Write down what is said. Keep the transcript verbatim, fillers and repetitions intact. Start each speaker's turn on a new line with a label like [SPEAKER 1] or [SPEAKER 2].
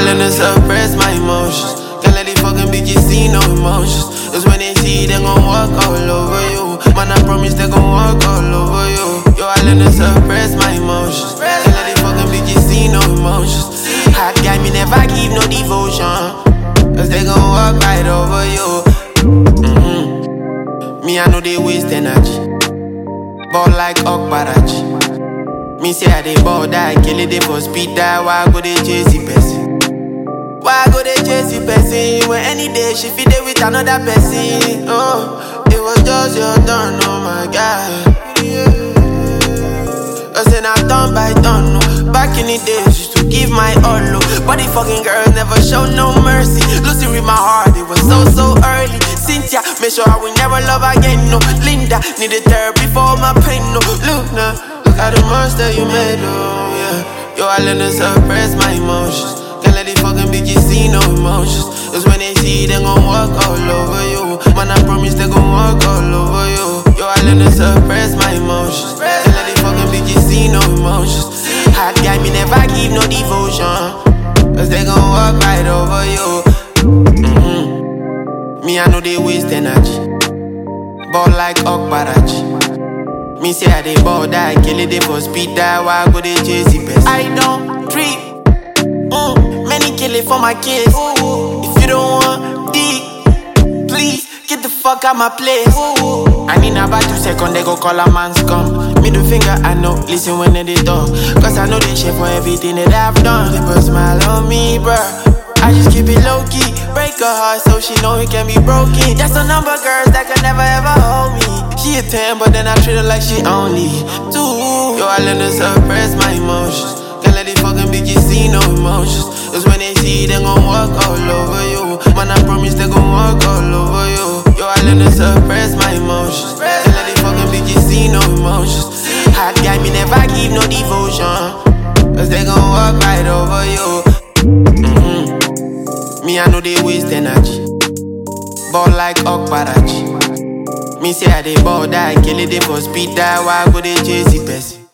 [SPEAKER 1] learn to suppress my emotions. Can't let these fucking bitches see no emotions. Cause when they see, they gon' walk all over you. Man, I promise they gon' walk all over you. Yo, I learn to suppress my emotions. Can't let these fucking bitches see no emotions. Hot guy, me never give no devotion. Cause they gon' walk right over you. Mm-hmm. Me, I know they waste energy. Ball like Okbarachi. Me say I dey ball die, kill it, they for speed die. Why go they chase the person? Why go they chase the person? When any day she fit there with another person. Oh, it was just your turn, oh my God. Cause then I turn by turn, no. Back in the days, used to give my all, no. But the fucking girls never show no mercy. Losing with my heart, it was so, so early. Cynthia, make sure I will never love again, no. Linda, needed therapy for my pain, no. Look now, look at the monster you made, oh yeah. Yo, I learn to suppress my emotions. Can't let these fucking bitches see no emotions. Cause when they see, they gon' walk all over you. Man, I promise they gon' walk all over you. Yo, I learn to suppress my emotions. Can't let these fucking bitches see no emotions. Hot guy, me never give no devotion. Cause they gon' walk right over you. Mm-hmm. Me, I know they waste energy. Ball like Okbarachi. Me say I dey ball die, kill it, they for speed die. Why go they chase the best? I don't treat mm, many kill it for my kids. If you don't want dick, please get the fuck out my place. I mean about two seconds, they go call a man's come. Middle finger, I know, listen when they talk. Cause I know they shit for everything that I've done. They put a smile on me, bruh. I just keep it low-key. Break her heart so she know it can be broken. Just a number of girls that can never ever hold me. She a ten, but then I treat her like she only two. Yo, I learn to suppress my emotions. Can't let these fucking bitches see no emotions. Cause when they see, they gon' walk all over you. Man, I promise they gon' walk all over you. Yo, I learn to suppress my emotions. Can't let these fucking bitches see no emotions. Hot guy, me never give no devotion. Cause they gon' walk right over you. Mm-hmm. Me, I know they waste energy. Ball like Okbarachi. Me say I dey ball die, kill it, they for speed die. Why go they chase the person?